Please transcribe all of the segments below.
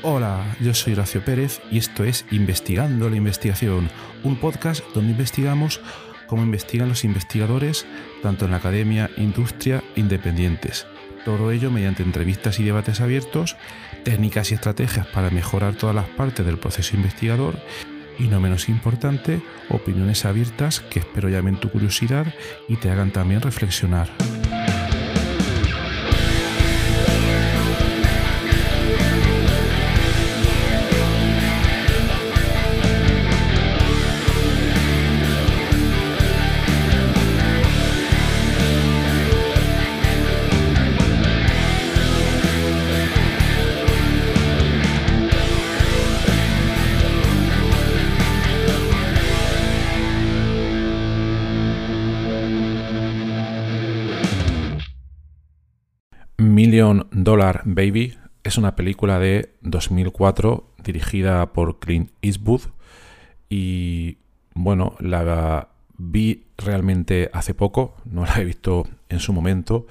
Hola, yo soy Horacio Pérez y esto es Investigando la Investigación, un podcast donde investigamos cómo investigan los investigadores, tanto en la academia, industria, independientes. Todo ello mediante entrevistas y debates abiertos, técnicas y estrategias para mejorar todas las partes del proceso investigador y, no menos importante, opiniones abiertas que espero llamen tu curiosidad y te hagan también reflexionar. Million Dollar Baby es una película de 2004 dirigida por Clint Eastwood y bueno, la vi realmente hace poco, no la he visto en su momento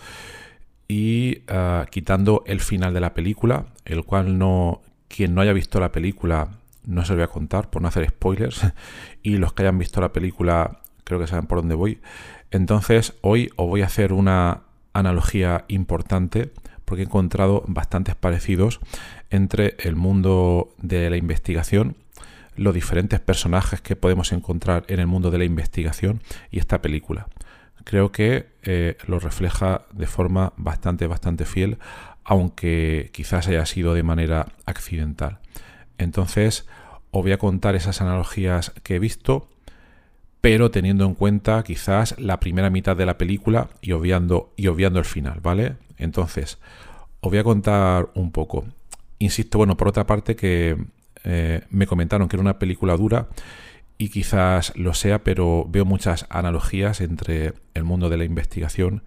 y quitando el final de la película, el cual quien no haya visto la película no se lo voy a contar por no hacer spoilers y los que hayan visto la película creo que saben por dónde voy. Entonces hoy os voy a hacer una analogía importante porque he encontrado bastantes parecidos entre el mundo de la investigación, los diferentes personajes que podemos encontrar en el mundo de la investigación y esta película. Creo que lo refleja de forma bastante fiel, aunque quizás haya sido de manera accidental. Entonces os voy a contar esas analogías que he visto, pero teniendo en cuenta quizás la primera mitad de la película y obviando el final, ¿vale? Entonces, os voy a contar un poco. Insisto, bueno, por otra parte que me comentaron que era una película dura y quizás lo sea, pero veo muchas analogías entre el mundo de la investigación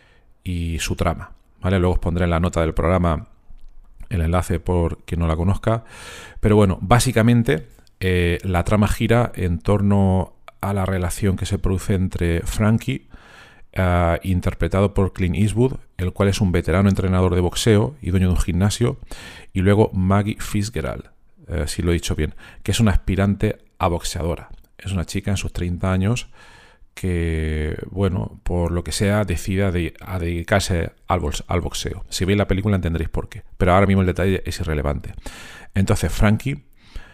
y su trama, ¿vale? Luego os pondré en la nota del programa el enlace por quien no la conozca. Pero bueno, básicamente la trama gira en torno a la relación que se produce entre Frankie, interpretado por Clint Eastwood, el cual es un veterano entrenador de boxeo y dueño de un gimnasio, y luego Maggie Fitzgerald, si lo he dicho bien, que es una aspirante a boxeadora. Es una chica en sus 30 años que, bueno, por lo que sea, decide a dedicarse al boxeo. Si veis la película entenderéis por qué, pero ahora mismo el detalle es irrelevante. Entonces Frankie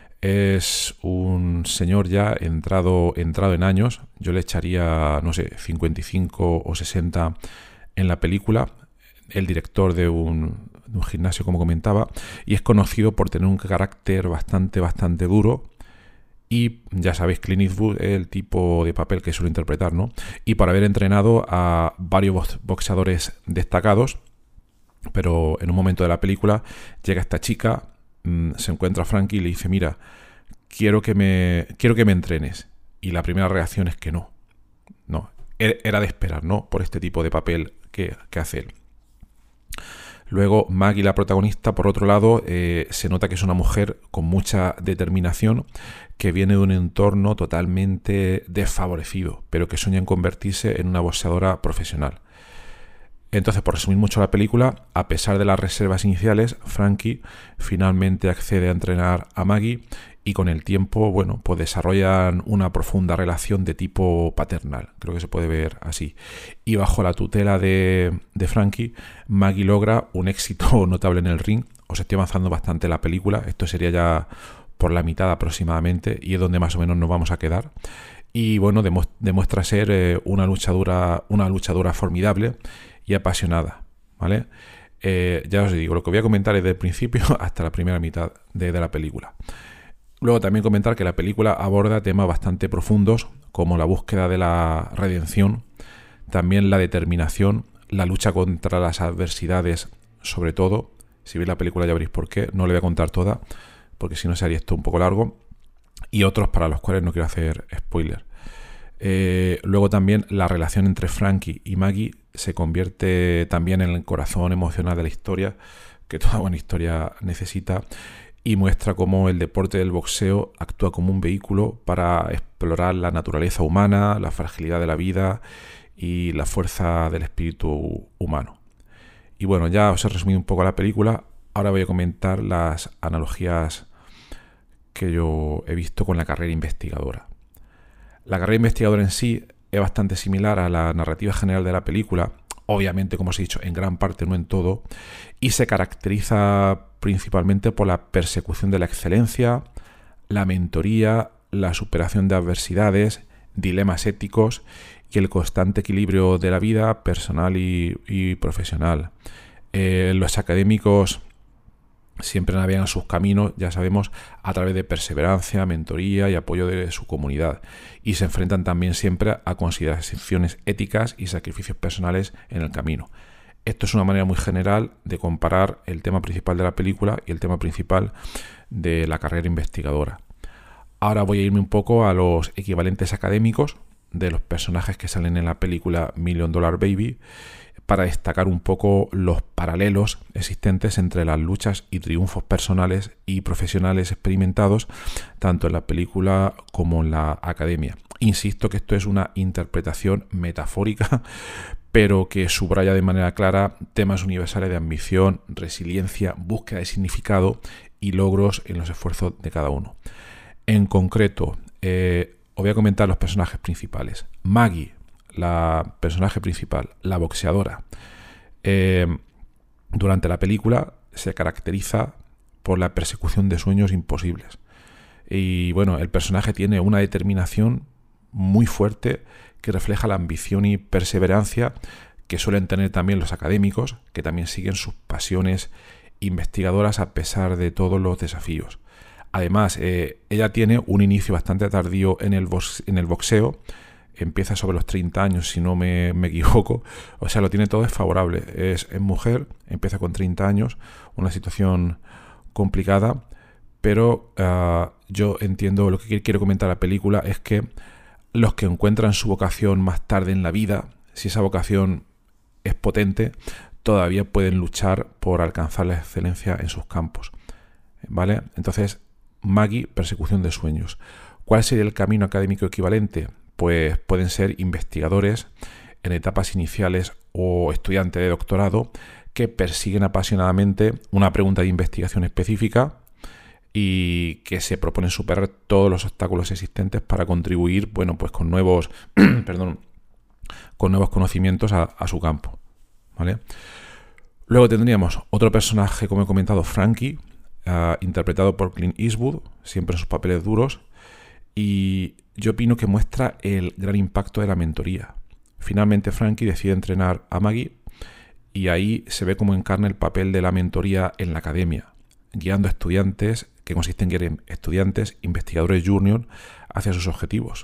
es un señor ya entrado en años, yo le echaría, no sé, 55 o 60 en la película, el director de un gimnasio, como comentaba, y es conocido por tener un carácter bastante duro y, ya sabéis, Clint Eastwood es el tipo de papel que suele interpretar, ¿no? Y por haber entrenado a varios boxeadores destacados, pero en un momento de la película llega esta chica, se encuentra a Frankie y le dice: mira, quiero que me entrenes. Y la primera reacción es que no, era de esperar, ¿no? Por este tipo de papel que hace él. Luego Maggie, la protagonista, por otro lado, se nota que es una mujer con mucha determinación, que viene de un entorno totalmente desfavorecido, pero que sueña en convertirse en una boxeadora profesional. Entonces, por resumir mucho la película, a pesar de las reservas iniciales, Frankie finalmente accede a entrenar a Maggie y con el tiempo, bueno, pues desarrollan una profunda relación de tipo paternal, creo que se puede ver así. Y bajo la tutela de Frankie, Maggie logra un éxito notable en el ring. Os estoy avanzando bastante la película, esto sería ya por la mitad aproximadamente y es donde más o menos nos vamos a quedar. Y bueno, demuestra ser una luchadora formidable y apasionada, ¿vale? Ya os digo, lo que voy a comentar es del principio hasta la primera mitad de la película. Luego también comentar que la película aborda temas bastante profundos como la búsqueda de la redención, también la determinación, la lucha contra las adversidades, sobre todo. Si veis la película ya veréis por qué, no le voy a contar toda, porque si no se haría esto un poco largo, y otros para los cuales no quiero hacer spoiler. Luego también la relación entre Frankie y Maggie se convierte también en el corazón emocional de la historia, que toda buena historia necesita, y muestra cómo el deporte del boxeo actúa como un vehículo para explorar la naturaleza humana, la fragilidad de la vida y la fuerza del espíritu humano. Y bueno, ya os he resumido un poco la película. ahora voy a comentar las analogías que yo he visto con la carrera investigadora. La carrera investigadora en sí es bastante similar a la narrativa general de la película, obviamente, como os he dicho, en gran parte, no en todo, y se caracteriza principalmente por la persecución de la excelencia, la mentoría, la superación de adversidades, dilemas éticos y el constante equilibrio de la vida personal y profesional. Los académicos siempre navegan sus caminos, ya sabemos, a través de perseverancia, mentoría y apoyo de su comunidad, y se enfrentan también siempre a consideraciones éticas y sacrificios personales en el camino. Esto es una manera muy general de comparar el tema principal de la película y el tema principal de la carrera investigadora. Ahora voy a irme un poco a los equivalentes académicos de los personajes que salen en la película Million Dollar Baby, para destacar un poco los paralelos existentes entre las luchas y triunfos personales y profesionales experimentados tanto en la película como en la academia. Insisto que esto es una interpretación metafórica, pero que subraya de manera clara temas universales de ambición, resiliencia, búsqueda de significado y logros en los esfuerzos de cada uno. En concreto, os voy a comentar los personajes principales. Maggie, la personaje principal, la boxeadora, durante la película se caracteriza por la persecución de sueños imposibles. Y bueno, el personaje tiene una determinación muy fuerte que refleja la ambición y perseverancia que suelen tener también los académicos, que también siguen sus pasiones investigadoras a pesar de todos los desafíos. Además, ella tiene un inicio bastante tardío en el boxeo. Empieza sobre los 30 años, si no me equivoco. O sea, lo tiene todo desfavorable. Es mujer, empieza con 30 años, una situación complicada, pero yo entiendo, lo que quiero comentar la película es que los que encuentran su vocación más tarde en la vida, si esa vocación es potente, todavía pueden luchar por alcanzar la excelencia en sus campos, ¿vale? Entonces, Maggie, persecución de sueños. ¿Cuál sería el camino académico equivalente? Pues pueden ser investigadores en etapas iniciales o estudiantes de doctorado que persiguen apasionadamente una pregunta de investigación específica y que se proponen superar todos los obstáculos existentes para contribuir, bueno, pues con nuevos, con nuevos conocimientos a su campo, ¿vale? Luego tendríamos otro personaje, como he comentado, Frankie, interpretado por Clint Eastwood, siempre en sus papeles duros, y yo opino que muestra el gran impacto de la mentoría. Finalmente Frankie decide entrenar a Maggie y ahí se ve cómo encarna el papel de la mentoría en la academia, guiando a estudiantes, que consiste en guiar estudiantes, investigadores junior, hacia sus objetivos.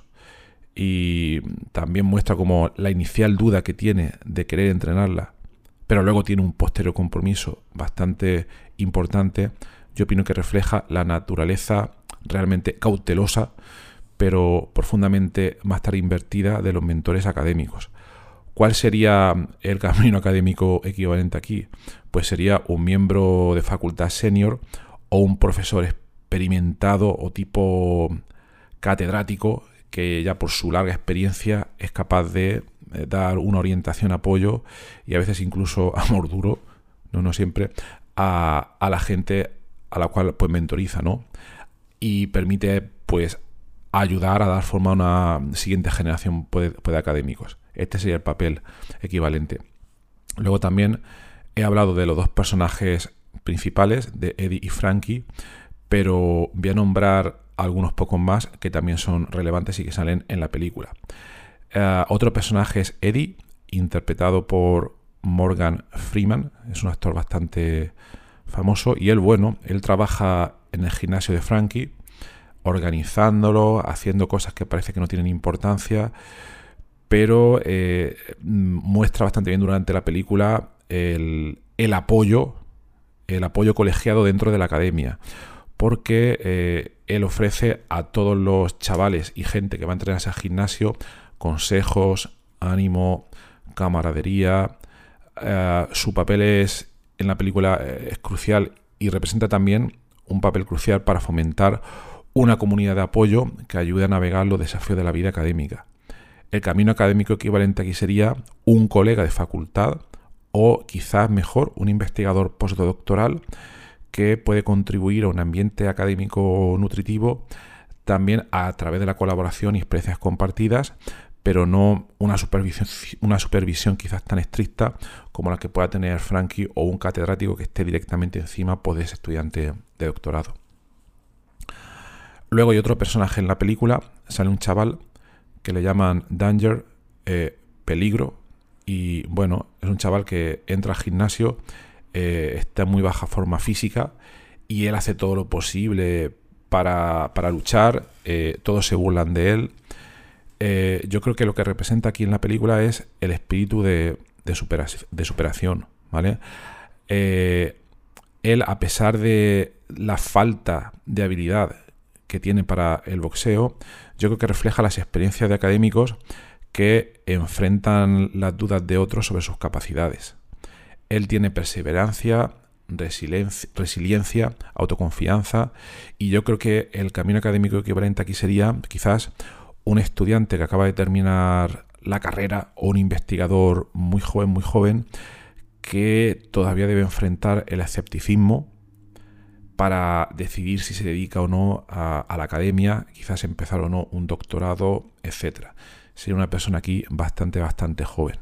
Y también muestra como la inicial duda que tiene de querer entrenarla, pero luego tiene un posterior compromiso bastante importante. Yo opino que refleja la naturaleza realmente cautelosa, pero profundamente más tarde invertida de los mentores académicos. ¿Cuál sería el camino académico equivalente aquí? Pues sería un miembro de facultad senior o un profesor experimentado o tipo catedrático que ya por su larga experiencia es capaz de dar una orientación, apoyo y a veces incluso amor duro, no siempre, a la gente a la cual pues mentoriza, ¿no? Y permite pues ayudar a dar forma a una siguiente generación de académicos. Este sería el papel equivalente. Luego también he hablado de los dos personajes principales, de Eddie y Frankie, pero voy a nombrar algunos pocos más que también son relevantes y que salen en la película. Otro personaje es Eddie, interpretado por Morgan Freeman. Es un actor bastante famoso y él trabaja en el gimnasio de Frankie, organizándolo, haciendo cosas que parece que no tienen importancia, pero muestra bastante bien durante la película el apoyo colegiado dentro de la academia, porque él ofrece a todos los chavales y gente que va a entrenarse al gimnasio consejos, ánimo, camaradería. Su papel en la película es crucial y representa también un papel crucial para fomentar una comunidad de apoyo que ayude a navegar los desafíos de la vida académica. El camino académico equivalente aquí sería un colega de facultad o quizás mejor un investigador postdoctoral que puede contribuir a un ambiente académico nutritivo también a través de la colaboración y experiencias compartidas, pero no una supervisión quizás tan estricta como la que pueda tener Frankie o un catedrático que esté directamente encima pues, de ese estudiante de doctorado. Luego hay otro personaje en la película, sale un chaval que le llaman Danger, peligro, y bueno, es un chaval que entra al gimnasio, está en muy baja forma física y él hace todo lo posible para luchar, todos se burlan de él. Yo creo que lo que representa aquí en la película es el espíritu de superación, ¿vale? Él, a pesar de la falta de habilidad que tiene para el boxeo, yo creo que refleja las experiencias de académicos que enfrentan las dudas de otros sobre sus capacidades. Él tiene perseverancia, resiliencia, autoconfianza, y yo creo que el camino académico equivalente aquí sería quizás un estudiante que acaba de terminar la carrera o un investigador muy joven, que todavía debe enfrentar el escepticismo para decidir si se dedica o no a la academia, quizás empezar o no un doctorado, etc. Sería una persona aquí bastante joven.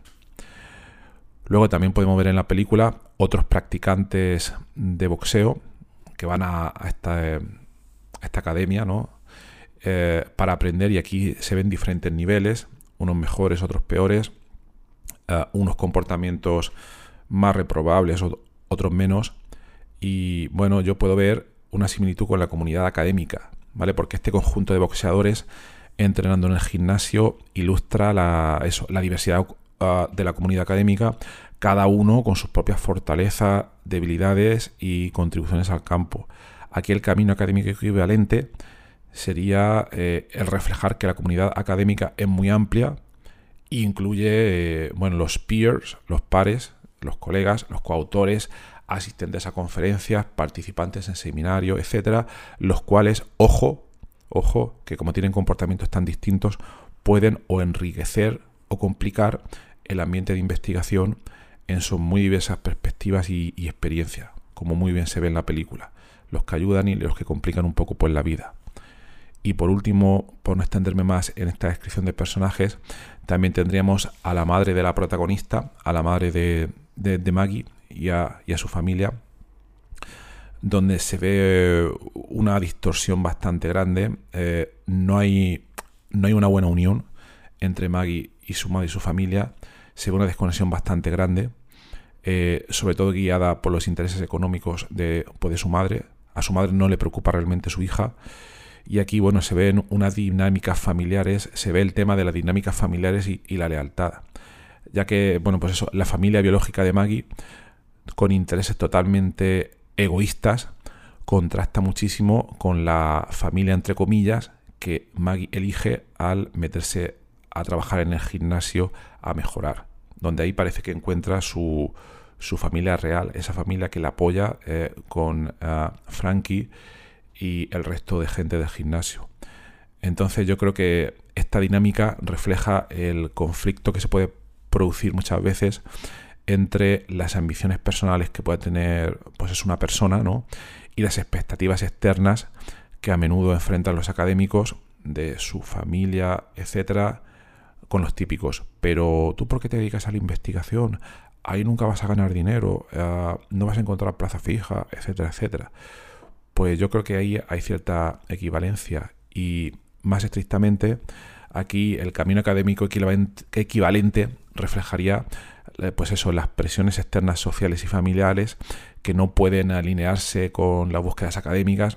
Luego también podemos ver en la película otros practicantes de boxeo que van a esta academia, ¿no? Para aprender, y aquí se ven diferentes niveles, unos mejores, otros peores, unos comportamientos más reprobables, otros menos. Y bueno, yo puedo ver una similitud con la comunidad académica, ¿vale? Porque este conjunto de boxeadores entrenando en el gimnasio ilustra la diversidad de la comunidad académica, cada uno con sus propias fortalezas, debilidades y contribuciones al campo. Aquí el camino académico equivalente sería el reflejar que la comunidad académica es muy amplia e incluye los peers, los pares, los colegas, los coautores, asistentes a conferencias, participantes en seminarios, etcétera, los cuales, ojo, que como tienen comportamientos tan distintos, pueden o enriquecer o complicar el ambiente de investigación en sus muy diversas perspectivas y experiencias, como muy bien se ve en la película, los que ayudan y los que complican un poco pues la vida. Y por último, por no extenderme más en esta descripción de personajes, también tendríamos a la madre de la protagonista, a la madre de Maggie y a su familia, donde se ve una distorsión bastante grande. No hay una buena unión entre Maggie y su madre y su familia. Se ve una desconexión bastante grande, sobre todo guiada por los intereses económicos de su madre. A su madre no le preocupa realmente su hija. Y aquí, se ven unas dinámicas familiares, se ve el tema de las dinámicas familiares y la lealtad. Ya que, la familia biológica de Maggie, con intereses totalmente egoístas, contrasta muchísimo con la familia, entre comillas, que Maggie elige al meterse a trabajar en el gimnasio a mejorar. Donde ahí parece que encuentra su familia real, esa familia que la apoya con Frankie y el resto de gente del gimnasio. Entonces yo creo que esta dinámica refleja el conflicto que se puede producir muchas veces entre las ambiciones personales que puede tener es una persona, ¿no? Y las expectativas externas que a menudo enfrentan los académicos de su familia, etcétera, con los típicos: pero ¿tú por qué te dedicas a la investigación? Ahí nunca vas a ganar dinero, no vas a encontrar plaza fija, etcétera, etcétera. Pues yo creo que ahí hay cierta equivalencia, y más estrictamente aquí el camino académico equivalente reflejaría las presiones externas sociales y familiares que no pueden alinearse con las búsquedas académicas,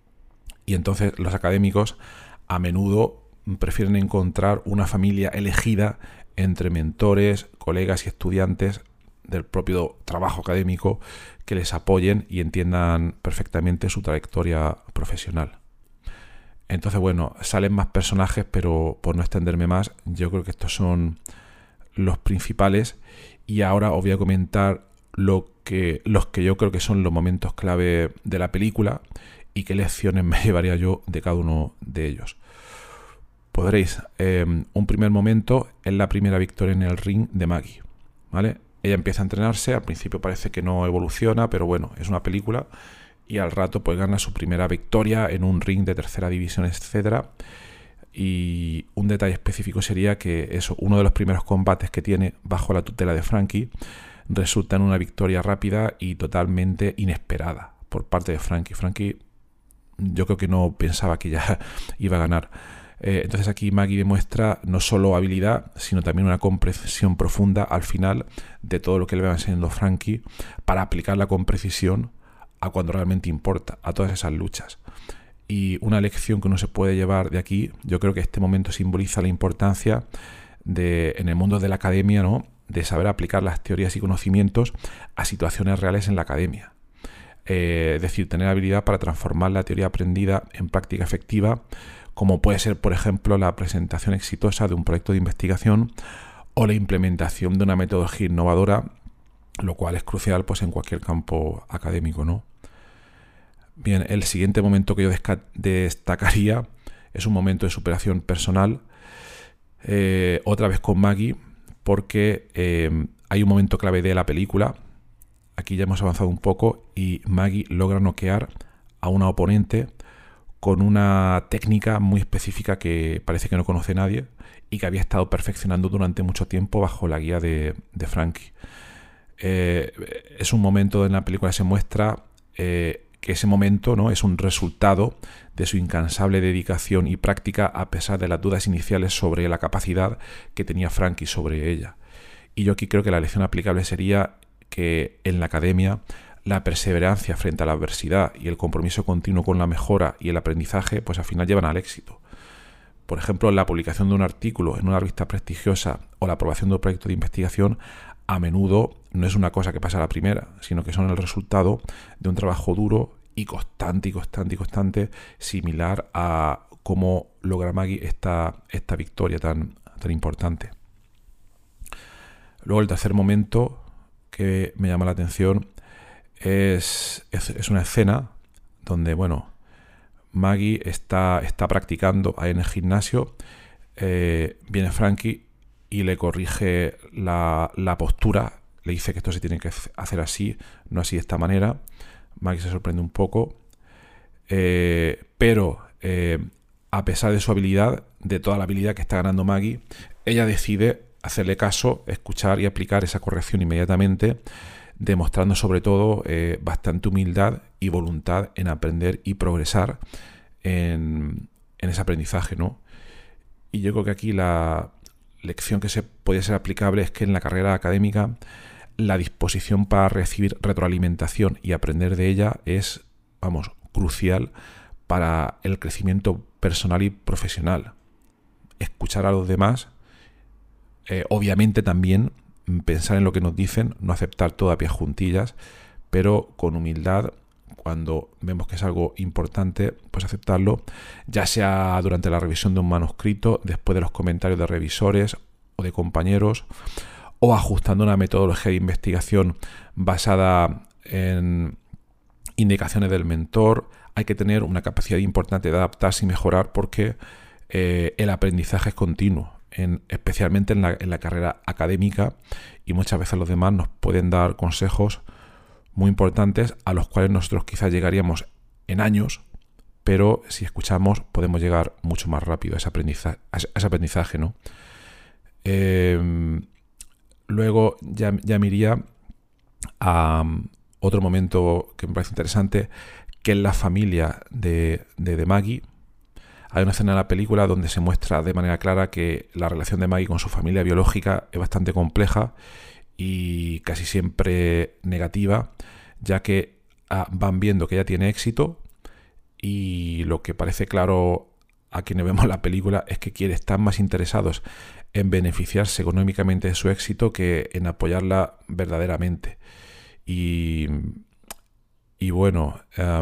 y entonces los académicos a menudo prefieren encontrar una familia elegida entre mentores, colegas y estudiantes del propio trabajo académico que les apoyen y entiendan perfectamente su trayectoria profesional. Entonces, salen más personajes, pero por no extenderme más, yo creo que estos son los principales, y ahora os voy a comentar los que yo creo que son los momentos clave de la película y qué lecciones me llevaría yo de cada uno de ellos. Podréis, un primer momento es la primera victoria en el ring de Maggie, ¿vale? Ella empieza a entrenarse, al principio parece que no evoluciona, pero es una película, y al rato pues gana su primera victoria en un ring de tercera división, etcétera. Y un detalle específico sería que uno de los primeros combates que tiene bajo la tutela de Frankie resulta en una victoria rápida y totalmente inesperada por parte de Frankie. Frankie, yo creo que no pensaba que ya iba a ganar. Entonces aquí Maggie demuestra no solo habilidad, sino también una comprensión profunda al final de todo lo que le va enseñando Frankie para aplicarla con precisión a cuando realmente importa, a todas esas luchas. Y una lección que uno se puede llevar de aquí, yo creo que este momento simboliza la importancia en el mundo de la academia, ¿no?, de saber aplicar las teorías y conocimientos a situaciones reales en la academia. Es decir, tener habilidad para transformar la teoría aprendida en práctica efectiva, como puede ser, por ejemplo, la presentación exitosa de un proyecto de investigación o la implementación de una metodología innovadora, lo cual es crucial pues en cualquier campo académico, ¿no? Bien, el siguiente momento que yo destacaría es un momento de superación personal, otra vez con Maggie, porque hay un momento clave de la película. Aquí ya hemos avanzado un poco y Maggie logra noquear a una oponente con una técnica muy específica que parece que no conoce nadie y que había estado perfeccionando durante mucho tiempo bajo la guía de Frankie. Es un momento en la película que se muestra que ese momento, ¿no?, es un resultado de su incansable dedicación y práctica a pesar de las dudas iniciales sobre la capacidad que tenía Frankie sobre ella. Y yo aquí creo que la lección aplicable sería que en la academia la perseverancia frente a la adversidad y el compromiso continuo con la mejora y el aprendizaje pues al final llevan al éxito. Por ejemplo, la publicación de un artículo en una revista prestigiosa o la aprobación de un proyecto de investigación a menudo no es una cosa que pasa a la primera, sino que son el resultado de un trabajo duro y constante, similar a cómo logra Maggie esta victoria tan importante. Luego el tercer momento que me llama la atención es una escena donde, bueno, Maggie está practicando ahí en el gimnasio, viene Frankie y le corrige la postura, le dice que esto se tiene que hacer así, no así de esta manera. Maggie se sorprende un poco, pero a pesar de su habilidad, de toda la habilidad que está ganando Maggie, ella decide hacerle caso, escuchar y aplicar esa corrección inmediatamente, demostrando sobre todo bastante humildad y voluntad en aprender y progresar en ese aprendizaje, ¿no? Y yo creo que aquí la lección que puede ser aplicable es que en la carrera académica la disposición para recibir retroalimentación y aprender de ella es, crucial para el crecimiento personal y profesional. Escuchar a los demás, obviamente también pensar en lo que nos dicen, no aceptar todo a pies juntillas, pero con humildad, cuando vemos que es algo importante, pues aceptarlo, ya sea durante la revisión de un manuscrito, después de los comentarios de revisores o de compañeros, o ajustando una metodología de investigación basada en indicaciones del mentor. Hay que tener una capacidad importante de adaptarse y mejorar porque el aprendizaje es continuo, especialmente en la carrera académica, y muchas veces los demás nos pueden dar consejos muy importantes a los cuales nosotros quizás llegaríamos en años, pero si escuchamos podemos llegar mucho más rápido a ese aprendizaje, ¿no? Luego ya me iría a otro momento que me parece interesante, que es la familia de Maggie. Hay una escena en la película donde se muestra de manera clara que la relación de Maggie con su familia biológica es bastante compleja y casi siempre negativa, ya que van viendo que ella tiene éxito y lo que parece claro a quienes vemos la película es que están más interesados en beneficiarse económicamente de su éxito que en apoyarla verdaderamente. Y bueno,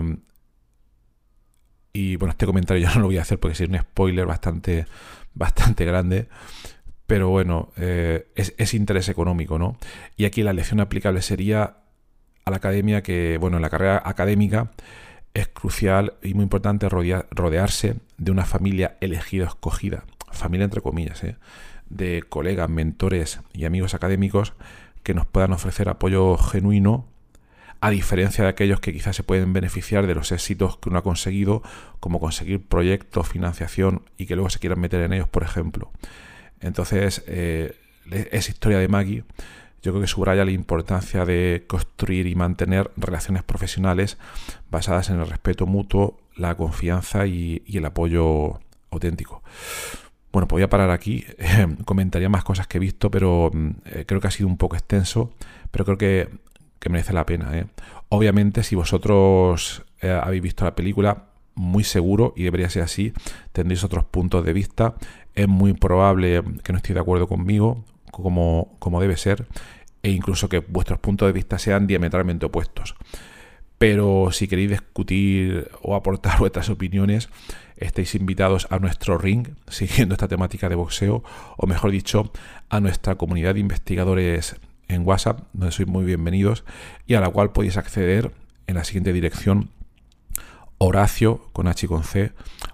este comentario yo no lo voy a hacer porque sería un spoiler bastante grande, pero bueno, es interés económico, ¿no? Y aquí la lección aplicable sería a la academia que, bueno, en la carrera académica es crucial y muy importante rodearse de una familia elegida, escogida, familia entre comillas, de colegas, mentores y amigos académicos que nos puedan ofrecer apoyo genuino a diferencia de aquellos que quizás se pueden beneficiar de los éxitos que uno ha conseguido, como conseguir proyectos, financiación y que luego se quieran meter en ellos, por ejemplo. Entonces, esa historia de Maggie, yo creo que subraya la importancia de construir y mantener relaciones profesionales basadas en el respeto mutuo, la confianza y el apoyo auténtico. Bueno, pues voy a parar aquí. Comentaría más cosas que he visto, pero creo que ha sido un poco extenso, pero creo que merece la pena, ¿eh? Obviamente, si vosotros habéis visto la película, muy seguro, y debería ser así, tendréis otros puntos de vista. Es muy probable que no estéis de acuerdo conmigo, como debe ser, e incluso que vuestros puntos de vista sean diametralmente opuestos. Pero si queréis discutir o aportar vuestras opiniones, estáis invitados a nuestro ring, siguiendo esta temática de boxeo, o mejor dicho, a nuestra comunidad de investigadores en WhatsApp, donde sois muy bienvenidos, y a la cual podéis acceder en la siguiente dirección: Horacio, con H y con C,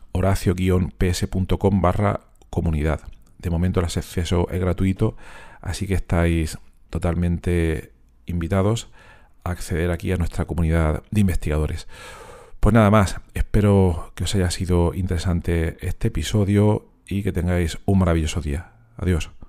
horacio-ps.com/comunidad. De momento el acceso es gratuito, así que estáis totalmente invitados a acceder aquí a nuestra comunidad de investigadores. Pues nada más, espero que os haya sido interesante este episodio y que tengáis un maravilloso día. Adiós.